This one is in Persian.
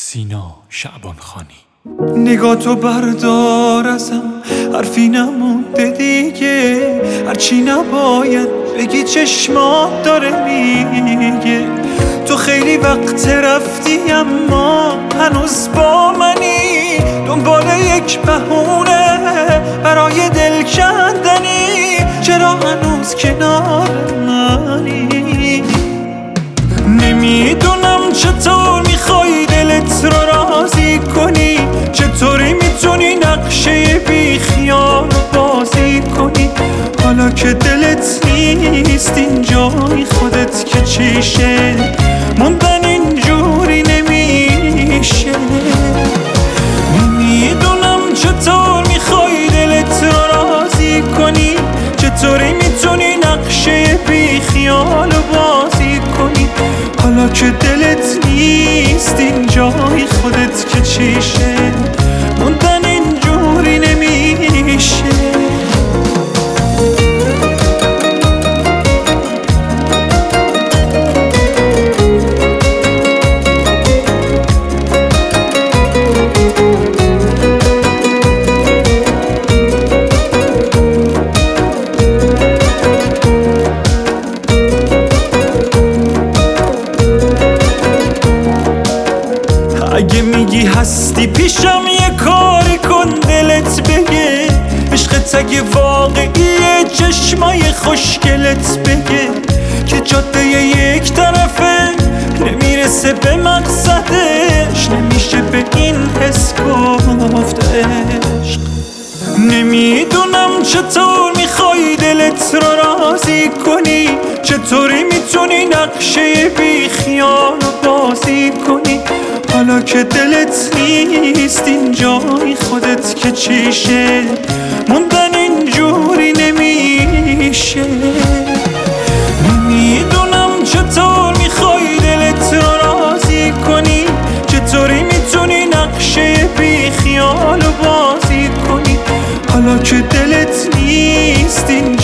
سینا شعبانخانی. نگاه تو بردار ازم، حرفی نمونده دیگه، هرچی نباید بگی چشمات داره میگه. تو خیلی وقت رفتی اما هنوز با منی، دنبال یک بهونه برای دل کندنی. چرا هنوز کنار منی؟ نمیدونم چطور میخوای دلت رو راضی کنی، چطوری میتونی نقشه بی خیال بازی کنی. حالا که دلت نیست این جای خودت که چیشه، موندن اینجوری نمیشه. نمیدونم چطور میخوای دلت رو راضی کنی، چطوری میتونی نقشه بی خیال بازی کنی. حالا که دلت نیست این جای خودت که چیشه، موندن اینجوری نمیشه. اگه میگی هستی پیشم یه کاری کن دلت بگه، عشقت اگه واقعیه چشمای خوشگلت بگه که جاده یک طرفه نمیرسه به مقصدش، نمیشه به این حس گفت عشق. نمیدونم چطور میخوای دلت رو راضی کنی، چطوری میتونی نقشه بی خیال بازی کنی. حالا که دلت نیست این جای خودت که چیشه، موندن اینجوری نمیشه. نمیدونم چطور میخوای دلت رو راضی کنی، چطوری میتونی نقشه بی خیال بازی کنی. حالا که دلت نیست این